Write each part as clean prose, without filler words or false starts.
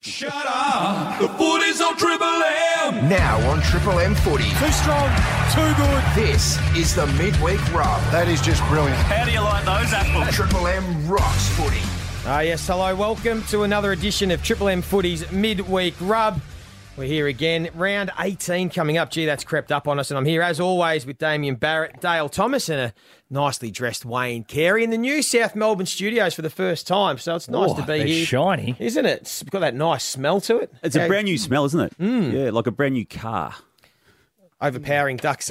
Shut up! The footy's on Triple M! Now on Triple M Footy. Too strong, too good. This is the Midweek Rub. That is just brilliant. How do you like those apples? Triple M rocks footy. Yes, hello. Welcome to another edition of Triple M Footy's Midweek Rub. We're here again. Round 18 coming up. Gee, that's crept up on us. And I'm here, as always, with Damien Barrett, Dale Thomas, and a nicely dressed Wayne Carey in the new South Melbourne studios for the first time. So it's nice to be here. Shiny. Isn't it? It's got that nice smell to it. It's a brand new smell, isn't it? Yeah, like a brand new car. Overpowering Duck's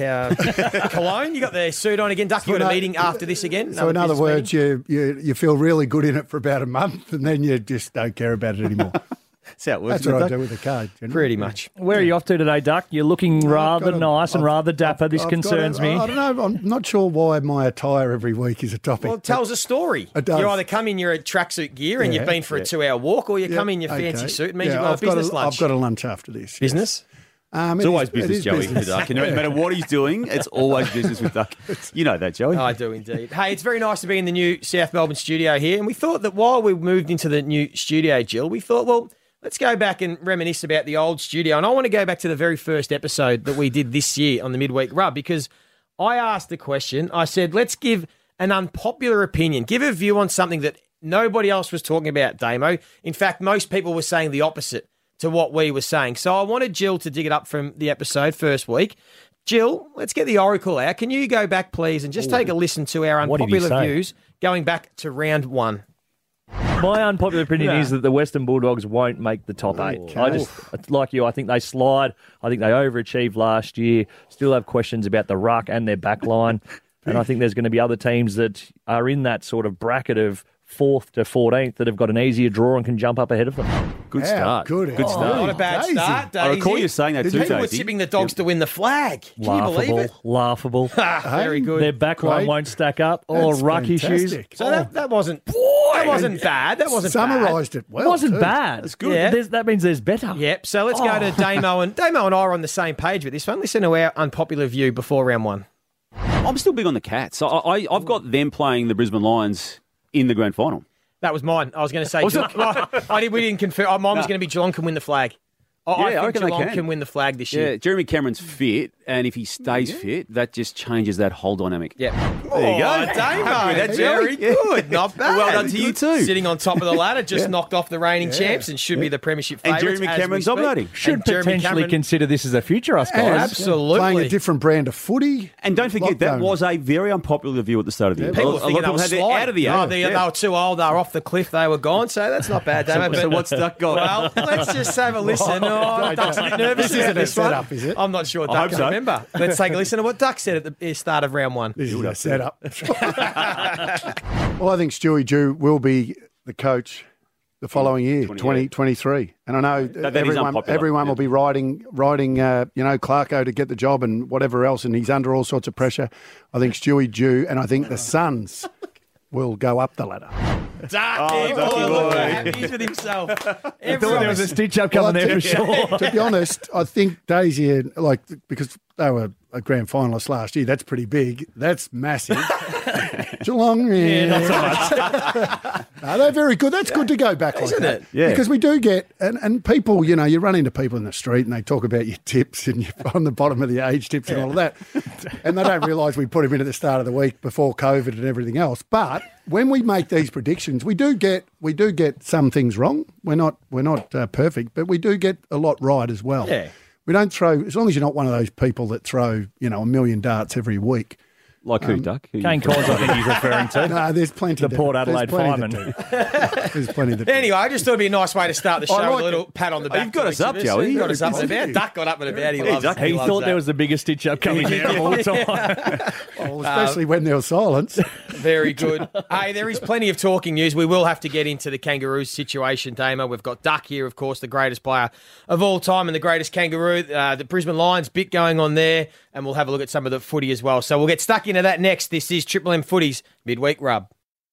cologne. You got the suit on again. Duck, you got a meeting after this again? So in other words, you feel really good in it for about a month and then you just don't care about it anymore. That's how it works. That's what I do with the car. Pretty much. Where are you off to today, Duck? You're looking rather nice and rather dapper. This concerns me. I don't know. I'm not sure why my attire every week is a topic. Well, it tells a story. It does. You either come in your tracksuit gear and you've been for a 2-hour walk, or you come in your fancy suit. It means you've got a business lunch. I've got a lunch after this. Business? It's always business, Joey, with Duck. No matter what he's doing, it's always business with Duck. You know that, Joey. I do indeed. Hey, it's very nice to be in the new South Melbourne studio here. And we thought that while we moved into the new studio, Jill, we thought, well, let's go back and reminisce about the old studio. And I want to go back to the very first episode that we did this year on the Midweek Rub, because I asked the question. I said, let's give an unpopular opinion, give a view on something that nobody else was talking about, Damo. In fact, most people were saying the opposite to what we were saying. So I wanted Jill to dig it up from the episode first week. Jill, let's get the oracle out. Can you go back, please, and just take a listen to our unpopular views going back to round one? My unpopular opinion is that the Western Bulldogs won't make the top 8. I just, like you, I think they slide. I think they overachieved last year. Still have questions about the ruck and their back line. And I think there's going to be other teams that are in that sort of bracket of 4th to 14th that have got an easier draw and can jump up ahead of them. Good start. Good start. Not a bad start, Daisy. I recall you saying that too, People were Daisy. tipping the Dogs to win the flag. Can you believe it? Laughable. Very good. Their back line Great. won't stack up. Or That's ruck fantastic. issues. So that wasn't bad. That wasn't Summarised it well. It wasn't too. bad. That's good. Yeah. That means there's better. Yep. So let's go to Damo. And Damo and I are on the same page with this one. Listen to our unpopular view before round one. I'm still big on the Cats. I've got them playing the Brisbane Lions in the grand final. That was mine. I was going to say, we didn't confirm. Mine was going to be Geelong can win the flag. I think reckon they Geelong can win the flag this year. Yeah, Jeremy Cameron's fit, and if he stays fit, that just changes that whole dynamic. Yeah. There you go. Damo. Happy with that, Very Jerry. good. Not bad. Well done to you too. Sitting on top of the ladder, just knocked off the reigning champs and should be the premiership And favourites. Jeremy as we Cameron's speak. dominating. Should And Jeremy potentially Cameron- consider this as a future, I suppose. Absolutely. Playing a different brand of footy. And don't forget, that was a very unpopular view at the start of the year. People were a lot thinking of people they had were their sliding. out of the Oh, eight. they were too old. They were off the cliff. They were gone. So that's not bad, Damo. So what's Duck got? Well, let's just have a listen. Duck's a bit nervous This isn't about a this one. setup, is it? I'm not sure I Duck hope can so. remember. Let's take a listen to what Duck said at the start of round one. This is a setup. Well, I think Stewie Jew will be the coach the following year, 2023. And I know That is unpopular. everyone will be riding Clarko to get the job and whatever else, and he's under all sorts of pressure. I think Stewie Jew and I think the Suns will go up the ladder. Ducky boy. He's with himself. There was a stitch-up coming there for sure. To be honest, I think Daisy, because they were a grand finalist last year, that's pretty big. That's massive. Geelong, Not so much. No, they're very good. That's good to go back like Isn't that. it? Yeah. Because we do get, and people, you run into people in the street and they talk about your tips and you're on the bottom of the age tips and all of that. And they don't realise we put them in at the start of the week before COVID and everything else. But when we make these predictions, we do get some things wrong. We're not perfect, but we do get a lot right as well. Yeah. We don't throw, as long as you're not one of those people that throw, a million darts every week. Like who, Duck? Who Kane Corns, I think he's referring to. No, there's plenty. The Port Adelaide fireman. There's plenty that do. Anyway, I just thought it'd be a nice way to start the show like with a little pat on the back. you've got to us each up, of Joey. You've got us up and Thank about. you. Duck got up and about. He loves Duck. it. He loves thought that. there was the biggest stitch-up coming there of all time. Well, especially when there was silence. Very good. Hey, there is plenty of talking news. We will have to get into the Kangaroos situation, Damo. We've got Duck here, of course, the greatest player of all time and the greatest Kangaroo. The Brisbane Lions bit going on there, and we'll have a look at some of the footy as well. So we'll get stuck into that next. This is Triple M Footy's Midweek Rub.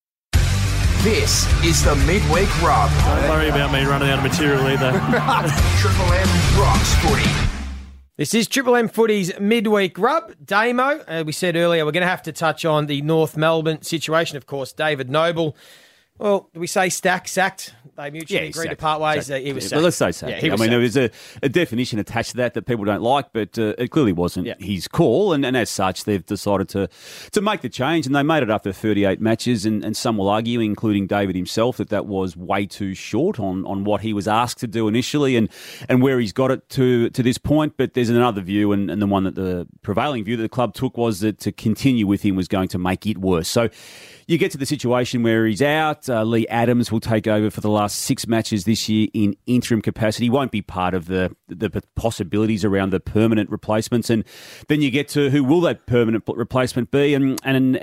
This is the Midweek Rub. Don't worry about me running out of material either. Triple M rocks footy. This is Triple M Footy's Midweek Rub. Damo, we said earlier, we're going to have to touch on the North Melbourne situation. Of course, David Noble Well, do we say sacked? They mutually agreed to part ways. He was sacked. Well, let's say sacked. Yeah, he was there sacked. was a definition attached to that people don't like, but it clearly wasn't his call. And as such, they've decided to make the change. And they made it after 38 matches. And some will argue, including David himself, that was way too short on what he was asked to do initially and where he's got it to this point. But there's another view, and the one that the prevailing view that the club took was that to continue with him was going to make it worse. So you get to the situation where he's out. Lee Adams will take over for the last 6 matches this year in interim capacity. He won't be part of the possibilities around the permanent replacements. And then you get to who will that permanent replacement be? And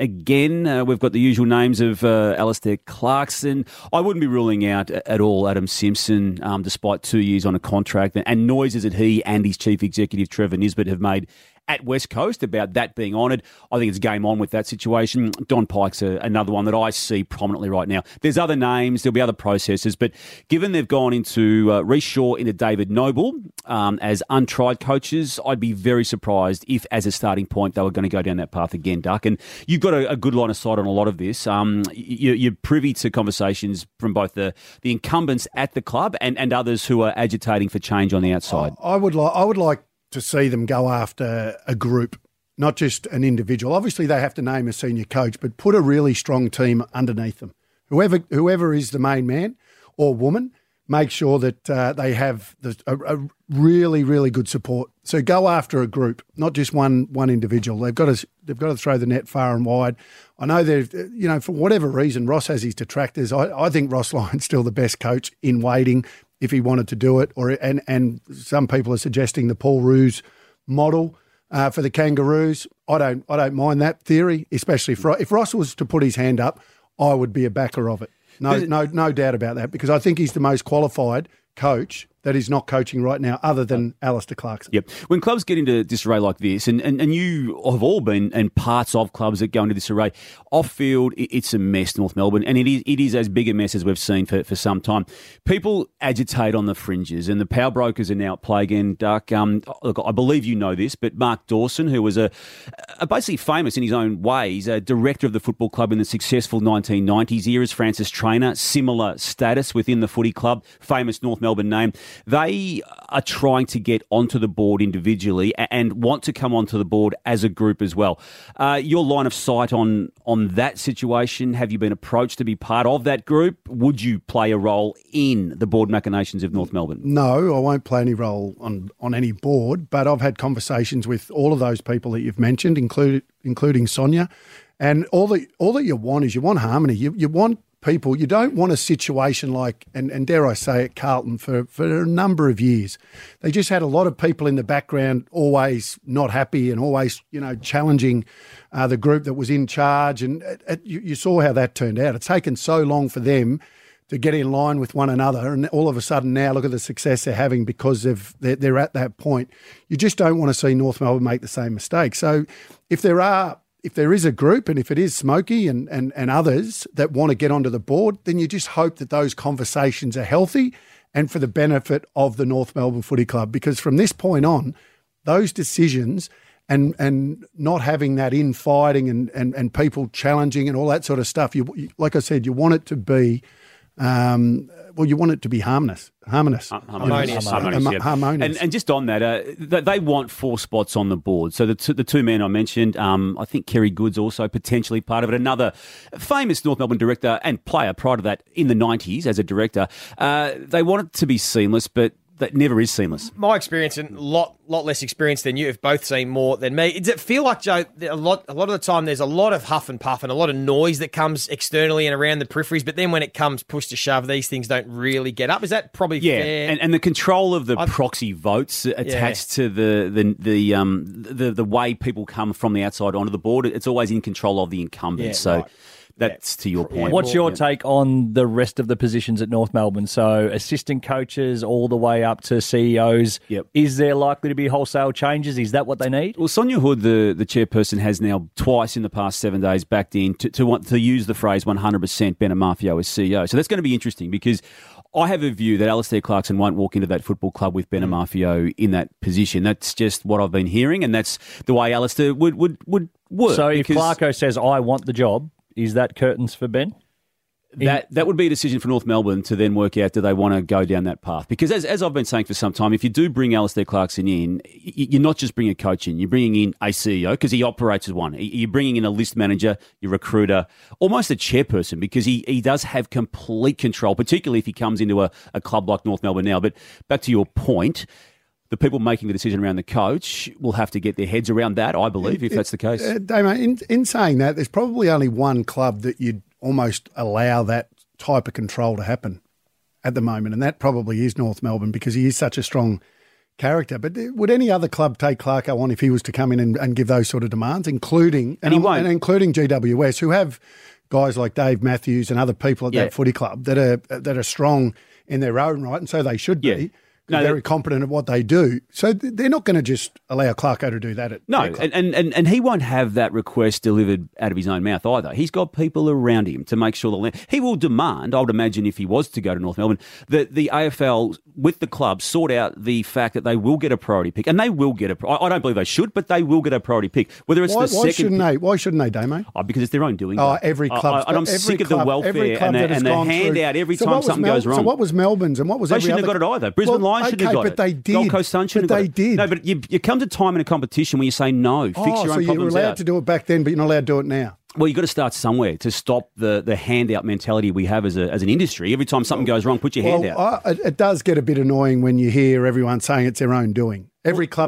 again, we've got the usual names of Alistair Clarkson. I wouldn't be ruling out at all Adam Simpson, despite 2 years on a contract, and noises that he and his chief executive, Trevor Nisbet, have made at West Coast about that being honoured. I think it's game on with that situation. Don Pike's another one that I see prominently right now. There's other names, there'll be other processes, but given they've gone into Reece Shaw, into David Noble as untried coaches, I'd be very surprised if, as a starting point, they were going to go down that path again, Duck. And you've got a good line of sight on a lot of this. You're privy to conversations from both the incumbents at the club and others who are agitating for change on the outside. I would like to see them go after a group, not just an individual. Obviously, they have to name a senior coach, but put a really strong team underneath them. Whoever is the main man or woman, make sure that they have a really, really good support. So go after a group, not just one individual. They've got to throw the net far and wide. I know for whatever reason, Ross has his detractors. I think Ross Lyon's still the best coach in waiting, if he wanted to do it, and some people are suggesting the Paul Roos model for the Kangaroos. I don't mind that theory, especially if Ross was to put his hand up, I would be a backer of it. No doubt about that, because I think he's the most qualified coach that is not coaching right now, other than Alistair Clarkson. Yep. When clubs get into disarray like this, and you have all been and parts of clubs that go into disarray, off field, it's a mess, North Melbourne, and it is as big a mess as we've seen for some time. People agitate on the fringes, and the power brokers are now at play again, Duck. Look, I believe you know this, but Mark Dawson, who was a basically famous in his own ways, a director of the football club in the successful 1990s era as Francis Trainer, similar status within the footy club, famous North Melbourne name. They are trying to get onto the board individually and want to come onto the board as a group as well. Your line of sight on that situation, have you been approached to be part of that group? Would you play a role in the board machinations of North Melbourne? No, I won't play any role on any board, but I've had conversations with all of those people that you've mentioned, including Sonia, and all that you want is harmony. You want people. You don't want a situation like, and dare I say it, Carlton, for a number of years. They just had a lot of people in the background always not happy and always, challenging the group that was in charge. And you saw how that turned out. It's taken so long for them to get in line with one another, and all of a sudden now look at the success they're having because they're at that point. You just don't want to see North Melbourne make the same mistake. So if there is a group, and if it is Smokey and others that want to get onto the board, then you just hope that those conversations are healthy and for the benefit of the North Melbourne Footy Club. Because from this point on, those decisions and not having that infighting and people challenging and all that sort of stuff, you like I said, you want it to be you want it to be harmonious. Harmonious. And just on that, they want 4 spots on the board. So the two men I mentioned, I think Kerry Good's also potentially part of it. Another famous North Melbourne director and player prior to that in the 90s as a director. They want it to be seamless, but that never is seamless. My experience, and a lot less experience than you, have both seen more than me. Does it feel like, Joe, a lot of the time there's a lot of huff and puff and a lot of noise that comes externally and around the peripheries, but then when it comes push to shove, these things don't really get up? Is that probably fair? And the control of the proxy votes attached to the way people come from the outside onto the board, it's always in control of the incumbents. Right. That's to your point. What's your take on the rest of the positions at North Melbourne? So assistant coaches all the way up to CEOs. Yep. Is there likely to be wholesale changes? Is that what they need? Well, Sonia Hood, the chairperson, has now twice in the past 7 days backed in to want to use the phrase 100% Ben Amarfio as CEO. So that's going to be interesting because I have a view that Alistair Clarkson won't walk into that football club with Ben Amarfio in that position. That's just what I've been hearing, and that's the way Alistair would work. So if Clarko says, I want the job, is that curtains for Ben? That would be a decision for North Melbourne to then work out, do they want to go down that path? Because as I've been saying for some time, if you do bring Alistair Clarkson in, you're not just bringing a coach in, you're bringing in a CEO because he operates as one. You're bringing in a list manager, your recruiter, almost a chairperson because he does have complete control, particularly if he comes into a club like North Melbourne now. But back to your point, the people making the decision around the coach will have to get their heads around that, I believe, if that's the case. Damo, in saying that, there's probably only one club that you'd almost allow that type of control to happen at the moment, and that probably is North Melbourne because he is such a strong character. But would any other club take Clarko on if he was to come in and give those sort of demands, including including GWS, who have guys like Dave Matthews and other people at that footy club that are strong in their own right, and so they should be. Very competent at what they do. So they're not going to just allow Clarko to do that at their club. And he won't have that request delivered out of his own mouth either. He's got people around him to make sure he will demand, I would imagine if he was to go to North Melbourne, that the AFL with the club sort out the fact that they will get a priority pick. And they will get I don't believe they should, but they will get a priority pick. Whether it's why shouldn't they, Damo? Because it's their own doing. Every club. I'm sick of the welfare and the handout every time something goes wrong. So what was Melbourne's and what was every other? They shouldn't have got it either. Brisbane Lions shouldn't have got it. But they did. Gold Coast Sun shouldn't have got it. Did. No, but you come to time in a competition when you say no. Fix your own problems out. So you were allowed to do it back then, but you're not allowed to do it now. Well, you've got to start somewhere to stop the handout mentality we have as an industry. Every time something goes wrong, put your hand out. It does get a bit annoying when you hear everyone saying it's their own doing. Every club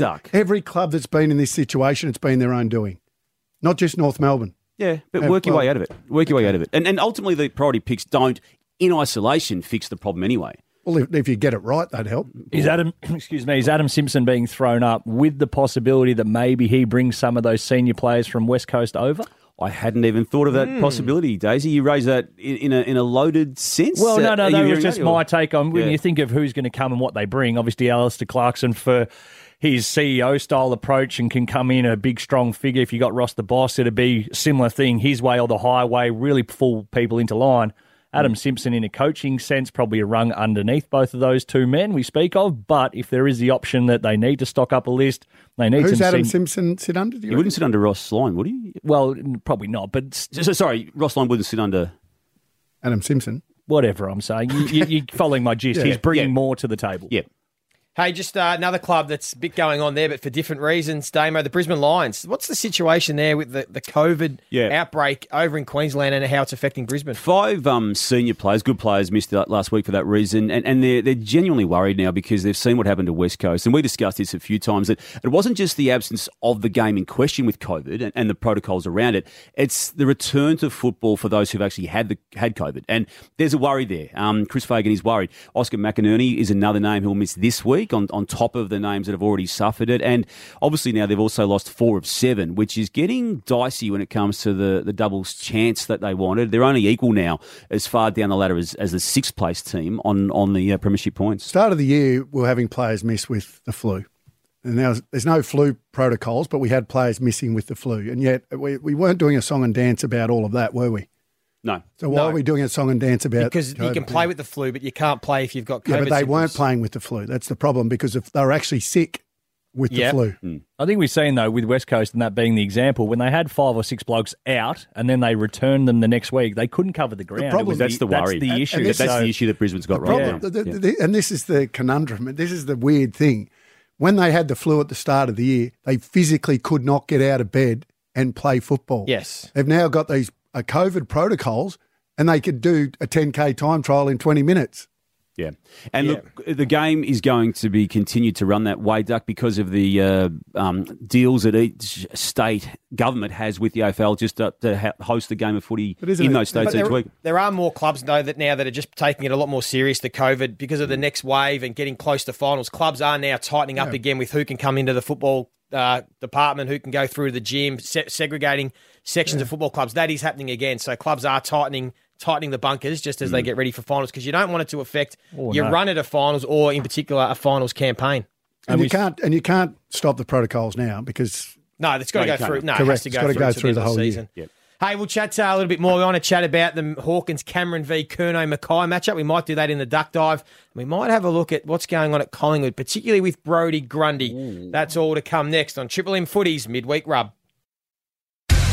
that's been in this situation, it's been their own doing. Not just North Melbourne. Yeah, but work your way out of it. Work your way out of it. And ultimately, the priority picks don't, in isolation, fix the problem anyway. Well, if you get it right, that'd help. Is Adam Simpson being thrown up with the possibility that maybe he brings some of those senior players from West Coast over? I hadn't even thought of that possibility, Daisy. You raised that in a loaded sense. Well, no, that was just my take on when you think of who's going to come and what they bring. Obviously, Alistair Clarkson for his CEO-style approach and can come in a big, strong figure. If you got Ross the Boss, it'd be a similar thing, his way or the highway, really pull people into line. Adam Simpson, in a coaching sense, probably a rung underneath both of those two men we speak of. But if there is the option that they need to stock up a list, they need Who's Adam Simpson sit under? He wouldn't sit under Ross Lyon, would he? Well, probably not. But sorry, Ross Lyon wouldn't sit under Adam Simpson. Whatever I'm saying. You're following my gist. He's bringing more to the table. Yeah. Hey, just another club that's a bit going on there, but for different reasons, Damo, the Brisbane Lions. What's the situation there with the COVID outbreak over in Queensland and how it's affecting Brisbane? 5 senior players, good players, missed out last week for that reason, and they're genuinely worried now because they've seen what happened to West Coast, and we discussed this a few times, that it wasn't just the absence of the game in question with COVID and the protocols around it, it's the return to football for those who've actually had COVID, and there's a worry there. Chris Fagan is worried. Oscar McInerney is another name who will miss this week, on top of the names that have already suffered it. And obviously now they've also lost 4 of 7, which is getting dicey when it comes to the doubles chance that they wanted. They're only equal now as far down the ladder as the 6th place team on the premiership points. Start of the year, we were having players miss with the flu. And now there's no flu protocols, but we had players missing with the flu. And yet we weren't doing a song and dance about all of that, were we? No. So why are we doing a song and dance about Because COVID? You can play with the flu, but you can't play if you've got COVID. Yeah, but they symptoms. weren't playing with the flu. That's the problem, because if they were actually sick with the flu. I think we've seen, though, with West Coast and that being the example, when they had 5 or 6 blokes out and then they returned them the next week, they couldn't cover the ground. That's the worry. That's the issue. That's the issue that Brisbane's got right now. And this is the conundrum. This is the weird thing. When they had the flu at the start of the year, they physically could not get out of bed and play football. Yes. They've now got these COVID protocols, and they could do a 10K time trial in 20 minutes. Yeah. And look, the game is going to be continued to run that way, Duck, because of the deals that each state government has with the AFL just to host the game of footy in those states each week. There are more clubs, though, that are just taking it a lot more serious, the COVID, because of the next wave and getting close to finals. Clubs are now tightening up again with who can come into the football department, who can go through the gym, segregating sections of football clubs. That is happening again. So clubs are tightening the bunkers just as they get ready for finals, because you don't want it to affect your run at a finals, or in particular a finals campaign. And you can't stop the protocols now, because it's got to go through. No, correct. It has to go through the whole season. Yep. Hey, we'll chat a little bit more. We want to chat about the Hawkins Cameron v Curnow Mackay matchup. We might do that in the duck dive. We might have a look at what's going on at Collingwood, particularly with Brodie Grundy. That's all to come next on Triple M Footy's Midweek Rub.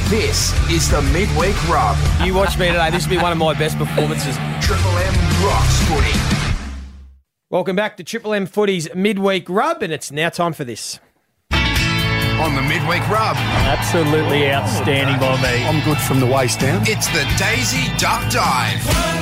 This is the Midweek Rub. You watch me today. This will be one of my best performances. Triple M rocks footy. Welcome back to Triple M Footy's Midweek Rub, and it's now time for this. On the Midweek Rub, Absolutely outstanding by me. I'm good from the waist down. it's the Daisy Duck Dive.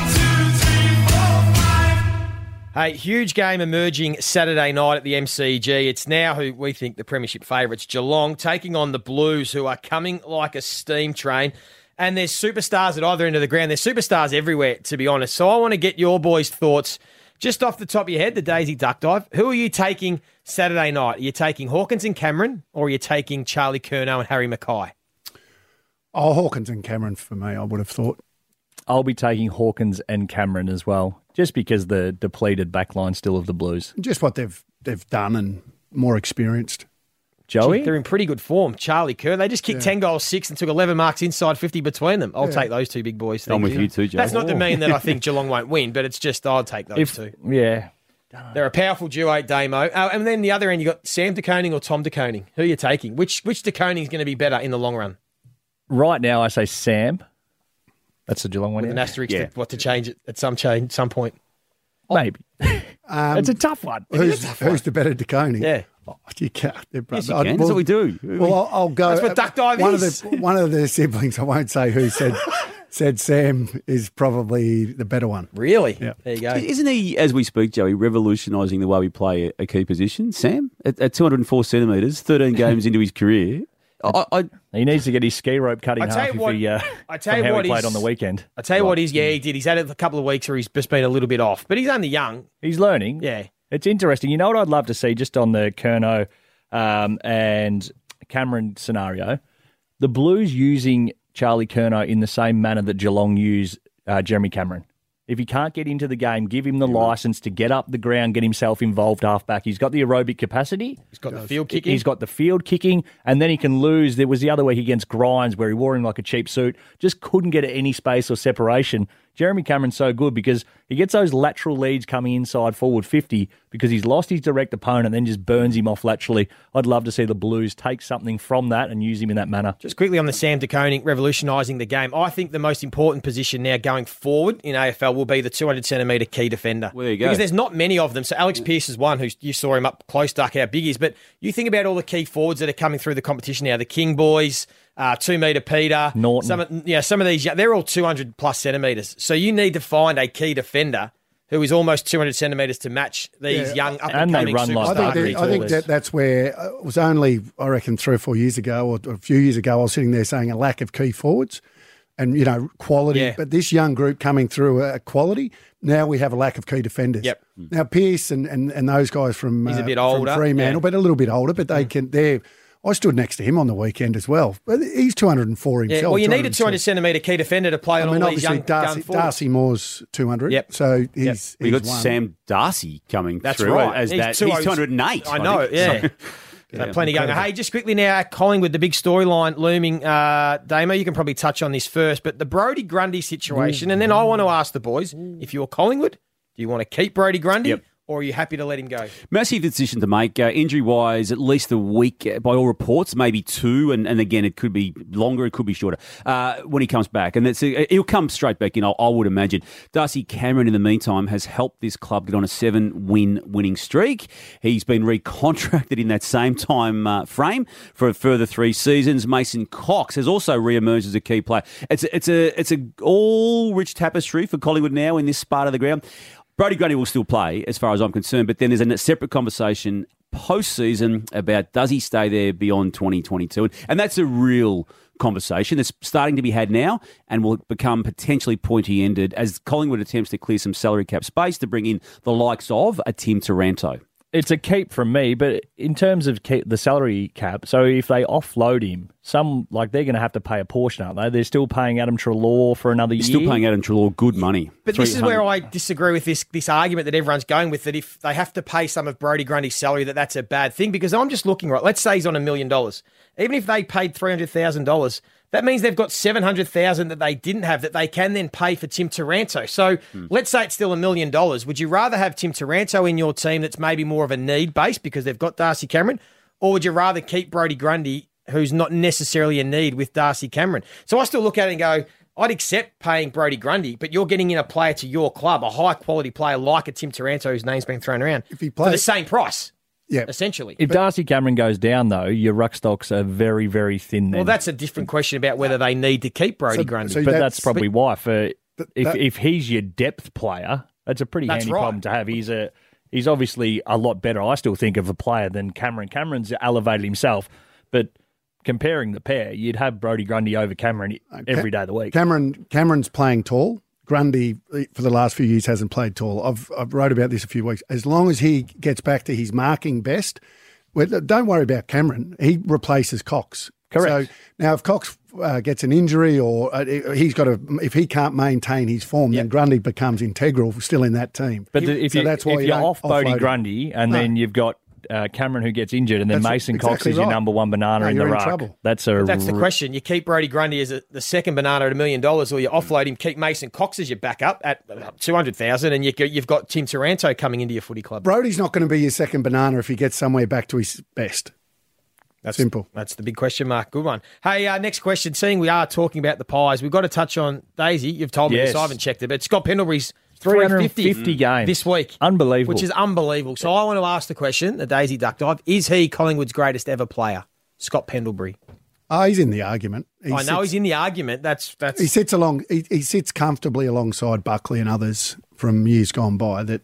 Hey, huge game emerging Saturday night at the MCG. It's now who we think the premiership favourites, Geelong, taking on the Blues, who are coming like a steam train. And there's superstars at either end of the ground. There's superstars everywhere, to be honest. So I want to get your boys' thoughts just off the top of your head, the Daisy Duck Dive. Who are you taking Saturday night? Are you taking Hawkins and Cameron, or are you taking Charlie Curnow and Harry Mackay? Oh, Hawkins and Cameron for me, I would have thought. I'll be taking Hawkins and Cameron as well, just because the depleted backline still of the Blues. Just what they've done and more experienced. Joey? They're in pretty good form. Charlie Kerr, they just kicked 10 goals, 6 and took 11 marks inside 50 between them. I'll take those two big boys. I'm with you too, Joe. That's not to mean that I think Geelong won't win, but it's just I'll take those two. Yeah. They're a powerful duo, Damo. And then the other end, you got Sam De Koning or Tom De Koning. Who are you taking? Which De Koning is going to be better in the long run? Right now, I say Sam. That's the Geelong one. With an Yeah. asterisk to change it at some point. Maybe. It's a tough one. Who's the better DeConing? Yeah. Oh, you can't. Yes, you can. That's what we do. Well, I'll go. That's what duck dive is. One of the siblings, I won't say who, said Sam is probably the better one. Really? Yeah. There you go. Isn't he, as we speak, Joey, revolutionising the way we play a key position? Sam, at 204 centimetres, 13 games into his career. He needs to get his ski rope cut in I tell half you what- if he, I tell you from how what he played is- on the weekend. I tell you what, he did. He's had a couple of weeks where he's just been a little bit off, but he's only young. He's learning. Yeah. It's interesting. You know what I'd love to see just on the Curnow and Cameron scenario? The Blues using Charlie Curnow in the same manner that Geelong use Jeremy Cameron. If he can't get into the game, give him the licence to get up the ground, get himself involved halfback. He's got the aerobic capacity. He's got the field kicking. He's got the field kicking, and then he can lose. There was the other week against Grimes where he wore him like a cheap suit, just couldn't get any space or separation. Jeremy Cameron's so good because he gets those lateral leads coming inside forward 50 because he's lost his direct opponent and then just burns him off laterally. I'd love to see the Blues take something from that and use him in that manner. Just quickly on the Sam De Koning revolutionising the game. I think the most important position now going forward in AFL will be the 200-centimetre key defender. Well, there you go. Because there's not many of them. So Alex Pearce is one who you saw him up close, Duck, how big he is. But you think about all the key forwards that are coming through the competition now. The King boys, 2 metre Peter. Norton. Some of these, they're all 200 plus centimetres. So you need to find a key defender who is almost 200 centimetres to match these young up-and-coming run like superstars. I think that's where it was only, I reckon, 3 or 4 years ago or a few years ago, I was sitting there saying a lack of key forwards and, quality. Yeah. But this young group coming through quality, now we have a lack of key defenders. Yep. Now, Pearce and those guys from, He's a bit from older, Fremantle, but a little bit older, but I stood next to him on the weekend as well. But he's 204 himself. Yeah, well, you need a 200 200-centimetre key defender to play on all these young gun forwards. Darcy Moore's 200. Yep. So he's We got one. Sam Darcy coming That's through right. as that. He's 208. I know, think. yeah. So- Plenty going. Hey, just quickly now, Collingwood, the big storyline looming. Damo, you can probably touch on this first, but the Brodie Grundy situation, and then I want to ask the boys, if you're Collingwood, do you want to keep Brodie Grundy? Yep. Or are you happy to let him go? Massive decision to make. Injury-wise, at least a week, by all reports, maybe 2, and again, it could be longer, it could be shorter, when he comes back. And he'll come straight back in, I would imagine. Darcy Cameron, in the meantime, has helped this club get on a 7-win winning streak. He's been recontracted in that same time frame for a further 3 seasons. Mason Cox has also re-emerged as a key player. It's a all-rich tapestry for Collingwood now in this part of the ground. Brodie Grundy will still play, as far as I'm concerned, but then there's a separate conversation post-season about does he stay there beyond 2022? And that's a real conversation that's starting to be had now and will become potentially pointy-ended as Collingwood attempts to clear some salary cap space to bring in the likes of a Tim Taranto. It's a keep from me, but in terms of the salary cap, so if they offload him, they're going to have to pay a portion, aren't they? They're still paying Adam Treloar for another year. Still paying Adam Treloar good money. But this is where I disagree with this argument that everyone's going with, that if they have to pay some of Brodie Grundy's salary, that's a bad thing. Because I'm just looking, right, let's say he's on $1 million. Even if they paid $300,000, that means they've got $700,000 that they didn't have that they can then pay for Tim Taranto. So let's say it's still $1 million. Would you rather have Tim Taranto in your team that's maybe more of a need base because they've got Darcy Cameron? Or would you rather keep Brodie Grundy who's not necessarily a need with Darcy Cameron. So I still look at it and go, I'd accept paying Brodie Grundy, but you're getting in a player to your club, a high-quality player like a Tim Taranto whose name's been thrown around, If he for the plays- same price, Yeah. essentially. If Darcy Cameron goes down, though, your ruck stocks are very, very thin then. Well, that's a different question about whether they need to keep Brodie Grundy. so but that's- that's probably why. that- If he's your depth player, that's a pretty That's handy right. problem to have. He's obviously a lot better, I still think, of a player than Cameron. Cameron's elevated himself, but comparing the pair, you'd have Brodie Grundy over Cameron every day of the week. Cameron's playing tall. Grundy, for the last few years, hasn't played tall. I've wrote about this a few weeks. As long as he gets back to his marking best, don't worry about Cameron. He replaces Cox. Correct. So now, if Cox gets an injury or if he can't maintain his form, then Grundy becomes integral still in that team. But if you're don't off Bodie offload him. Grundy and then you've got Cameron who gets injured and then That's Mason Cox exactly is your right. number one banana No, in the you're in ruck. trouble. That's That's the question. You keep Brodie Grundy as the second banana at $1 million, or you offload him, keep Mason Cox as your backup at 200,000, and you've got Tim Taranto coming into your footy club. Brodie's not going to be your second banana if he gets somewhere back to his best. That's simple. That's the big question mark. Good one. Hey, next question. Seeing we are talking about the Pies, we've got to touch on Daisy. You've told me this. Yes. I haven't checked it, but Scott Pendlebury's 350 games this week. Unbelievable. Which is unbelievable. So I want to ask the question, the Daisy Duck Dive, is he Collingwood's greatest ever player? Scott Pendlebury. He's in the argument. I know he's in the argument. That's He sits along. He sits comfortably alongside Buckley and others from years gone by. That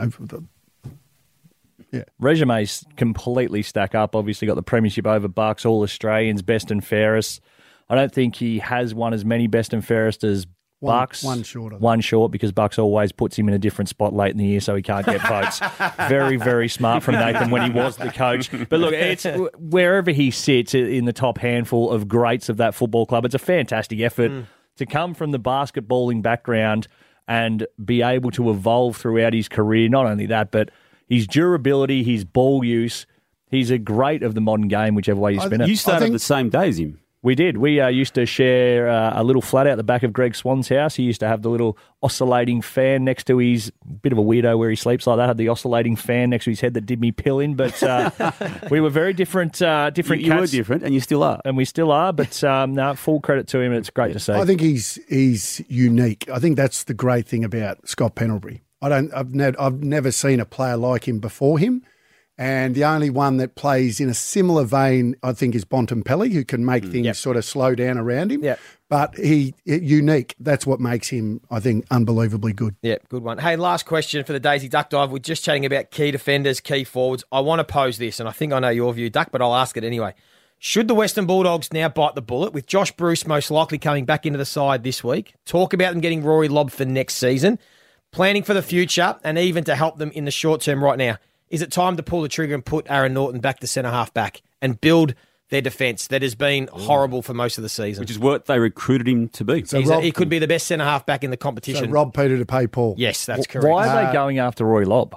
resumes completely stack up. Obviously got the premiership over Bucks, all Australians, best and fairest. I don't think he has won as many best and fairest as Bucks. one short of that. One short because Bucks always puts him in a different spot late in the year so he can't get votes. Very, very smart from Nathan when he was the coach. But look, it's wherever he sits in the top handful of greats of that football club, it's a fantastic effort to come from the basketballing background and be able to evolve throughout his career. Not only that, but his durability, his ball use. He's a great of the modern game, whichever way you spin it. You started the same day as him. We did. We used to share a little flat out the back of Greg Swan's house. He used to have the little oscillating fan next to his, bit of a weirdo where he sleeps like that, had the oscillating fan next to his head that did me pill in. But we were very different You cats. were different, and you still are. And we still are, but no, full credit to him. It's great to see. I think he's unique. I think that's the great thing about Scott Pendlebury. I've never seen a player like him before him. And the only one that plays in a similar vein, I think, is Bontempelli, who can make things sort of slow down around him. Yep. But unique. That's what makes him, I think, unbelievably good. Yeah, good one. Hey, last question for the Daisy Duck Dive. We're just chatting about key defenders, key forwards. I want to pose this, and I think I know your view, Duck, but I'll ask it anyway. Should the Western Bulldogs now bite the bullet, with Josh Bruce most likely coming back into the side this week, talk about them getting Rory Lobb for next season, planning for the future, and even to help them in the short term right now? Is it time to pull the trigger and put Aaron Norton back to centre-half back and build their defence that has been horrible for most of the season? Which is what they recruited him to be. So He could be the best centre-half back in the competition. So rob Peter to pay Paul. Yes, that's correct. Why are they going after Roy Lobb?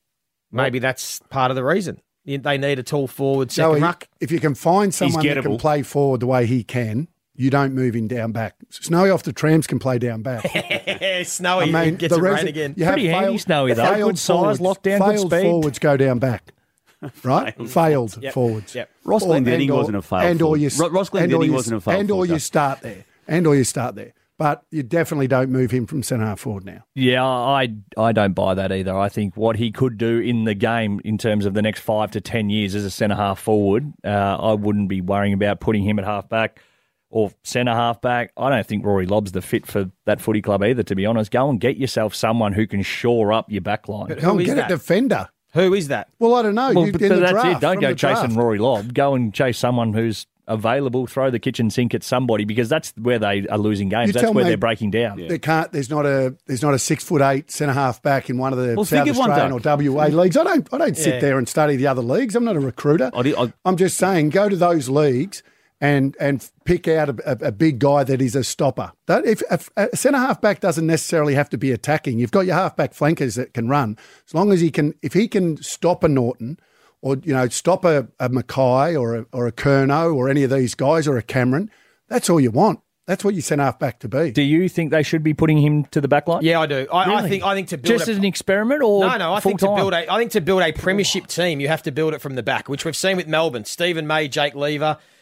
Maybe that's part of the reason. They need a tall forward second Joey, ruck. if you can find someone that can gettable. play forward the way he can, you don't move him down back. Snowy off the trams can play down back. Snowy gets a rain again. You have Pretty handy, Snowy, though. failed Good size, forwards- lockdown, good failed speed. forwards go down back. Right? Failed Yep. forwards. Yep. Ross Glendenning wasn't a failed and or forward. you, Ross Glendenning wasn't a failed And or forward, you though. start there. And or you start there. But you definitely don't move him from centre half forward now. Yeah, I don't buy that either. I think what he could do in the game in terms of the next 5 to 10 years as a centre-half forward, I wouldn't be worrying about putting him at half-back or centre-half back. I don't think Rory Lobb's the fit for that footy club either, to be honest. Go and get yourself someone who can shore up your back line. Go and is get that? a defender. Who is that? Well, I don't know. Well, You- but in the that's draft, it. Don't from go the chasing draft. Rory Lobb. Go and chase someone who's available. Throw the kitchen sink at somebody because that's where they are losing games. You That's tell where me- they're breaking down. There can't. There's not a 6'8" centre half back in one of the Well, South think of one, Australian or Doug. WA leagues. I don't sit there and study the other leagues. I'm not a recruiter. I'm just saying, go to those leagues and pick out a big guy that is a stopper. If a centre half back doesn't necessarily have to be attacking. You've got your half back flankers that can run. As long as if he can stop a Norton, or stop a Mackay or a Curnow or any of these guys or a Cameron, that's all you want. That's what you send half back to be. Do you think they should be putting him to the back line? Yeah, I do. I Really? think to build Just as an experiment or No, I think to full-time? build a premiership team, you have to build it from the back, which we've seen with Melbourne. Stephen May, Jake Lever,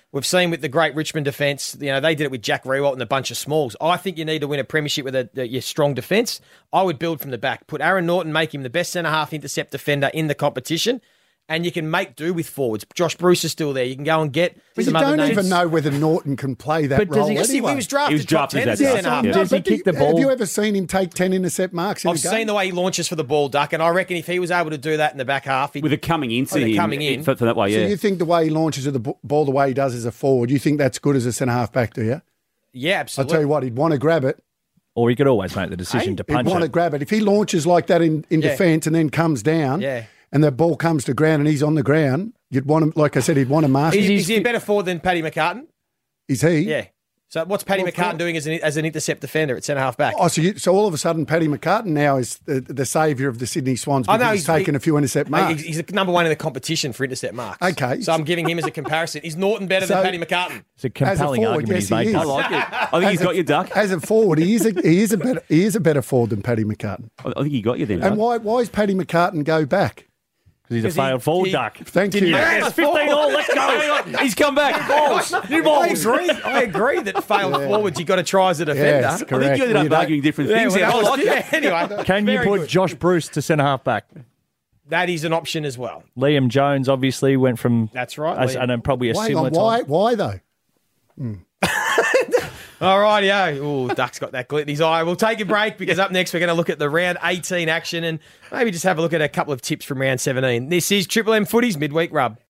We've seen with the great Richmond defence, they did it with Jack Rewalt and a bunch of smalls. I think you need to win a premiership with your strong defence. I would build from the back. Put Aaron Norton, make him the best centre-half intercept defender in the competition, and you can make do with forwards. Josh Bruce is still there. You can go and get But some you other don't names. even know whether Norton can play that role Yes, anyway. he was drafted top 10 as a as that. centre-half. Yeah. Does he kick the ball? Have you ever seen him take 10 intercept marks in I've a game? seen the way he launches for the ball, Duck, and I reckon if he was able to do that in the back half, With it coming into him. coming in. For that way, So yeah. you think the way he launches at the ball, the way he does as a forward, you think that's good as a centre-half back, do you? yeah, I'll absolutely. tell you what, he'd want to grab it. Or he could always make the decision to He'd punch want to it. grab it. If he launches like that in defence and then comes down and the ball comes to ground and he's on the ground, you'd want him, like I said, he'd want to mask it. Is he a better forward than Paddy McCartan? Is he? Yeah. So what's Paddy McCartan doing as an intercept defender at centre-half back? Oh, so all of a sudden, Paddy McCartan now is the saviour of the Sydney Swans because he's taken a few intercept marks. He's the number one in the competition for intercept marks. Okay. So I'm giving him as a comparison. Is Norton better than Paddy McCartan? It's a compelling forward, argument yes, he's he making. is. I like it. I think he's got you, Duck. As a forward, he is a better forward than Paddy McCartan. I think he got you then. And Duck. why is Paddy McCartan go back? Because he's a failed forward duck. Thank you. Yes, 15 all, let's go. He's come back. New balls. I agree that failed forwards you got to try as a defender. Yes, I correct. think you ended up You don't- arguing different things. well, I that like was- it. Anyway, Can you very put good. Josh Bruce to centre-half back? That is an option as well. Liam Jones obviously went from... That's right, as- Liam. And then probably a Hang similar on, time. why though? All right, yeah. Oh, Duck's got that glit in his eye. We'll take a break because up next we're going to look at the round 18 action and maybe just have a look at a couple of tips from round 17. This is Triple M Footy's Midweek Rub.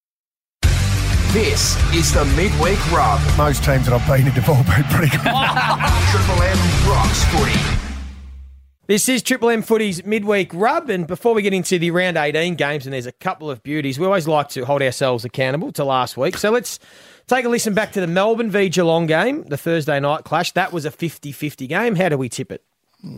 This is the Midweek Rub. Most teams that I've been in have all been pretty good. Triple M rocks footy. This is Triple M Footy's Midweek Rub, and before we get into the round 18 games, and there's a couple of beauties, we always like to hold ourselves accountable to last week. So let's take a listen back to the Melbourne v Geelong game, the Thursday night clash. That was a 50-50 game. How do we tip it?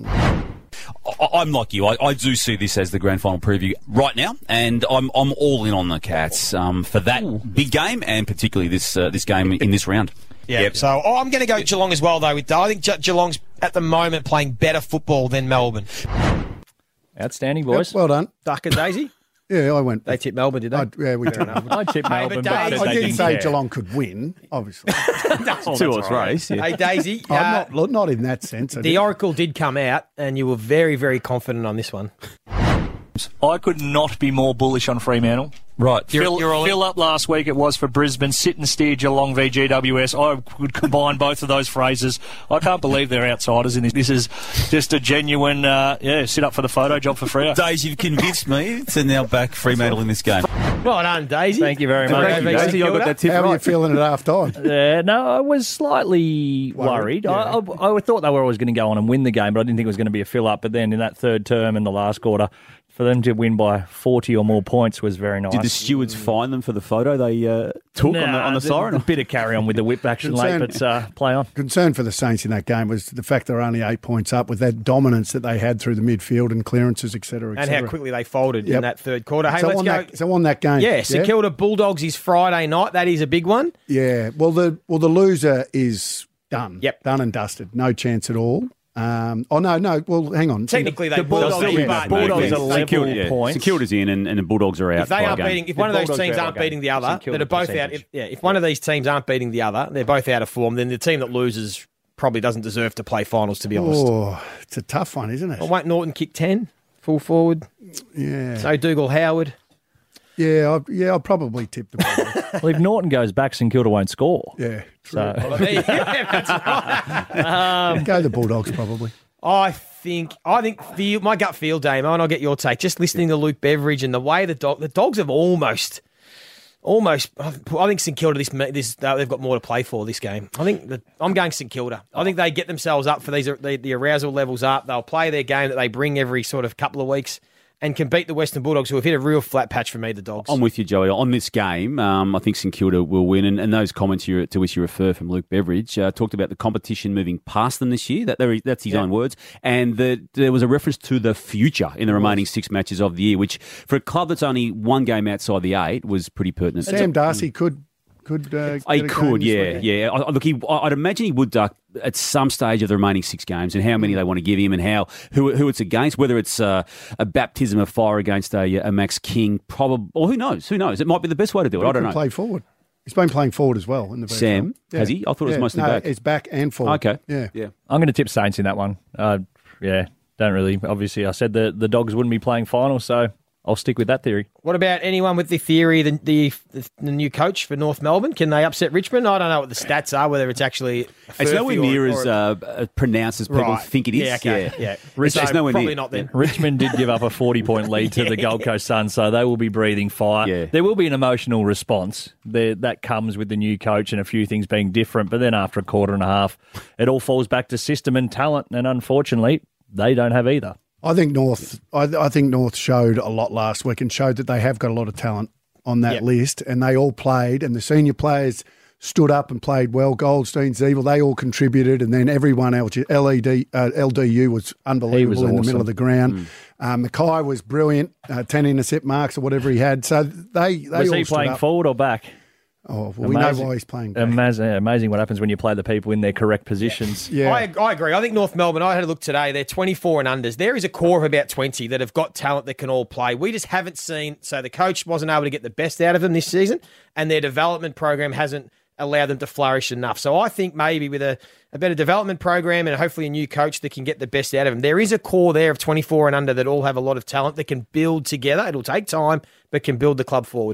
I'm like you. I do see this as the grand final preview right now, and I'm all in on the Cats for that big game, and particularly this game in this round. Yeah. Yep. So I'm going to go Geelong as well, though. I think Geelong's at the moment playing better football than Melbourne. Outstanding, boys. Well done. Duck and Daisy, Yeah, I went. they tipped Melbourne, did they? Yeah, we did. I tipped Hey, Melbourne, but but Dave- they I didn't didn't say care. Geelong could win, obviously. Two-horse race. Yeah. Hey, Daisy, Not in that sense. I the didn't. Oracle did come out, and you were very, very confident on this one. I could not be more bullish on Fremantle. Right. Fill up last week it was for Brisbane. Sit and steer Geelong v GWS. I would combine both of those phrases. I can't believe they're outsiders in this. This is just a genuine, sit up for the photo job for Freo. Days, you've convinced me to now back Fremantle in this game. Well done, Daisy. Thank you very much. Thank you, Daisy, I got that tip How are you right. feeling at half time? No, I was slightly worried. Yeah. I thought they were always going to go on and win the game, but I didn't think it was going to be a fill-up. But then in that third term in the last quarter, for them to win by 40 or more points was very nice. Did the stewards fine them for the photo they took on the siren? A bit of carry on with the whip action late, but play on. Concern for the Saints in that game was the fact they're only 8 points up with that dominance that they had through the midfield and clearances, et cetera, et And cetera. how quickly they folded in Yep. that third quarter. Hey, So let's on go. so on that game. Yeah, St Kilda Bulldogs is Friday night. That is a big one. Yeah. Well, the loser is done. Yep. Done and dusted. No chance at all. No. Well, hang on. Technically, they The will Bulldogs, still be, yeah, but Bulldogs if are they- level St points. Kilda's in and the Bulldogs are out. If they by a aren't game. beating, if one of those Bulldogs teams are out aren't by a beating the game. other, St Kilda they're both out. percentage. If one of these teams aren't beating the other, they're both out of form. Then the team that loses probably doesn't deserve to play finals. To be honest, Oh, it's a tough one, isn't it? well, won't Norton kick 10 full forward? Yeah. So Dougal Howard. I'll probably tip the Bulldogs. Well, if Norton goes back, St Kilda won't score. Yeah. So Yeah, that's right. Go the Bulldogs, probably. I think my gut feel, Damo, and I'll get your take. Just listening to Luke Beveridge and the way the Dogs have almost. I think St Kilda. They've got more to play for this game. I'm going St Kilda. I think they get themselves up for these. The arousal levels up. They'll play their game that they bring every sort of couple of weeks, and can beat the Western Bulldogs, who have hit a real flat patch for me. The Dogs. I'm with you, Joey. On this game, I think St Kilda will win. And those comments to which you refer from Luke Beveridge talked about the competition moving past them this year. That's his own words. And there was a reference to the future in the remaining 6 matches of the year, which for a club that's only one game outside the 8 was pretty pertinent. Sam Darcy could. He get a could, game this yeah. week. Look, I'd imagine he would, Duck, at some stage of the remaining 6 games, and how many they want to give him, and who it's against, whether it's a baptism of fire against a Max King, probably, or who knows? It might be the best way to do it. I don't know. Play forward. He's been playing forward as well in the Sam, has he? I thought it was mostly back. It's back and forward. Okay. Yeah. I'm going to tip Saints in that one. Don't really. Obviously, I said the Dogs wouldn't be playing finals, so I'll stick with that theory. What about anyone with the theory, the new coach for North Melbourne? Can they upset Richmond? I don't know what the stats are, whether it's actually... It's nowhere near as pronounced as people think it is. Yeah, okay. Yeah. It's nowhere probably near. not then. Richmond did give up a 40-point lead to the Gold Coast Suns, so they will be breathing fire. Yeah. There will be an emotional response. That comes with the new coach and a few things being different, but then after a quarter and a half, it all falls back to system and talent, and unfortunately, they don't have either. I think North showed a lot last week and showed that they have got a lot of talent on that list, and they all played, and the senior players stood up and played well. Goldstein, Zeeble, they all contributed, and then everyone else, LDU was unbelievable in the middle of the ground. Mackay was brilliant, 10 intercept marks or whatever he had. So they Was all he stood playing up. forward or back? Oh, well, we know why he's playing back. Amazing what happens when you play the people in their correct positions. Yeah. I agree. I think North Melbourne, I had a look today, they're 24 and unders. There is a core of about 20 that have got talent that can all play. We just haven't seen, so the coach wasn't able to get the best out of them this season, and their development program hasn't allowed them to flourish enough. So I think maybe with a better development program and hopefully a new coach that can get the best out of them, there is a core there of 24 and under that all have a lot of talent that can build together. It'll take time, but can build the club forward.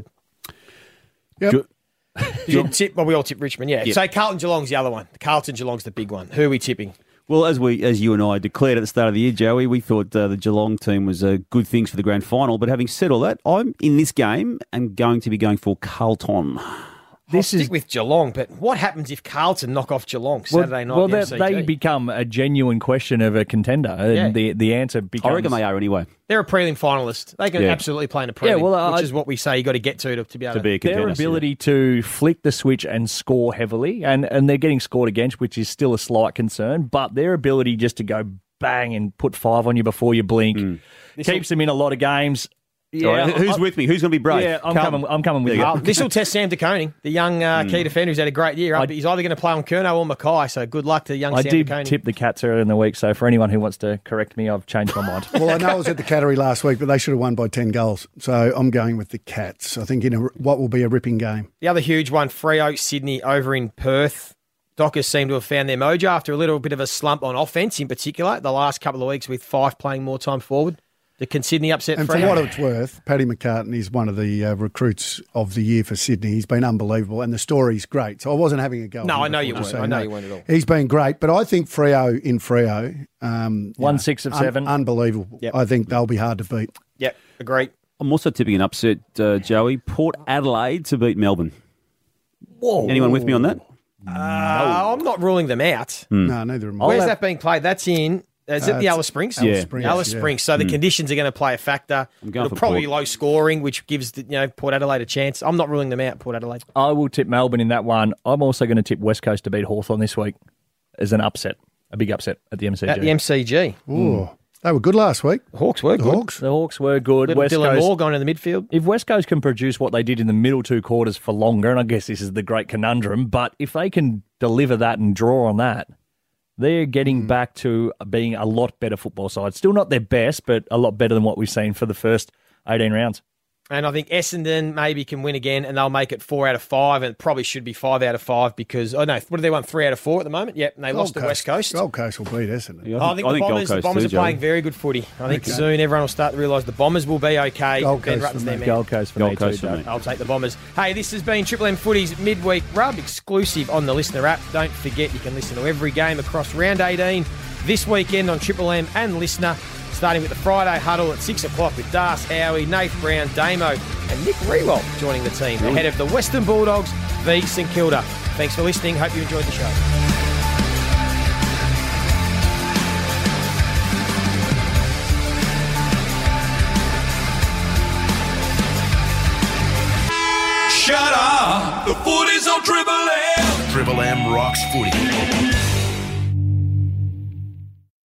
Yep. We all tip Richmond, yeah. So Carlton Geelong's the other one. Carlton Geelong's the big one. Who are we tipping? Well, as you and I declared at the start of the year, Joey, we thought the Geelong team was good things for the grand final. But having said all that, I'm in this game and going to be going for Carlton. I'll stick with Geelong, but what happens if Carlton knock off Geelong Saturday night? Well, at the they MCG? become a genuine question of a contender, and the answer becomes... I reckon they are anyway. They're a prelim finalist. They can absolutely play in a prelim, which is what we say you got to get to be able to be a contender. Their ability to flick the switch and score heavily, and they're getting scored against, which is still a slight concern, but their ability just to go bang and put 5 on you before you blink keeps them in a lot lot of games. Yeah, who's with me? Who's going to be brave? Yeah, I'm coming with you. This will test Sam DeConing, the young key defender who's had a great year. He's either going to play on Curnow or Mackay, so good luck to young Sam DeConing. I did tip the Cats earlier in the week, so for anyone who wants to correct me, I've changed my mind. Well, I know I was at the Cattery last week, but they should have won by 10 goals. So I'm going with the Cats. I think in what will be a ripping game. The other huge one, Freo, Sydney over in Perth. Dockers seem to have found their mojo after a little bit of a slump on offence in particular the last couple of weeks with Fife playing more time forward. Can Sydney upset And Freo? for what it's worth, Paddy McCartan is one of the recruits of the year for Sydney. He's been unbelievable, and the story's great. So I wasn't having a go. No, I know you weren't. I know you weren't at all. He's been great, but I think Freo, 1-6 of 7. Unbelievable. Yep. I think they'll be hard to beat. Yep, agree. I'm also tipping an upset, Joey. Port Adelaide to beat Melbourne. Whoa. Anyone with me on that? I'm not ruling them out. No, neither am I. Where's that being played? That's in... Is it the Alice Springs? Alice Springs, Alice Springs. So the conditions are going to play a factor. going It'll for probably be Port. low scoring, which gives Port Adelaide a chance. I'm not ruling them out, Port Adelaide. I will tip Melbourne in that one. I'm also going to tip West Coast to beat Hawthorn this week as an upset, a big upset at the MCG. At the MCG. Ooh, they were good last week. The Hawks were The good. Hawks. The Hawks were good. Little West Dylan Coast, Moore going in the midfield. if West Coast can produce what they did in the middle 2 quarters for longer, and I guess this is the great conundrum, but if they can deliver that and draw on that, they're getting back to being a lot better football side. Still not their best, but a lot better than what we've seen for the first 18 rounds. And I think Essendon maybe can win again, and they'll make it 4 out of 5, and it probably should be 5 out of 5 because, what do they want, 3 out of 4 at the moment? Yep, and they lost to West Coast. Gold Coast will beat Essendon. Yeah, I think the Bombers, Gold Coast are too, playing Joey. very good footy. I think soon everyone will start to realise the Bombers will be okay. Gold Ben Coast Rutten's for their me. man. Gold Coast for Gold me Coast too, for Joe. me. I'll take the Bombers. Hey, this has been Triple M Footy's Midweek Rub, exclusive on the Listener app. Don't forget you can listen to every game across round 18 this weekend on Triple M and Listener, starting with the Friday huddle at 6 o'clock with Das Howie, Nath Brown, Damo and Nick Rewalt joining the team ahead of the Western Bulldogs v St Kilda. Thanks for listening. Hope you enjoyed the show. Shut up! The footy's on Triple M! Triple M rocks footy.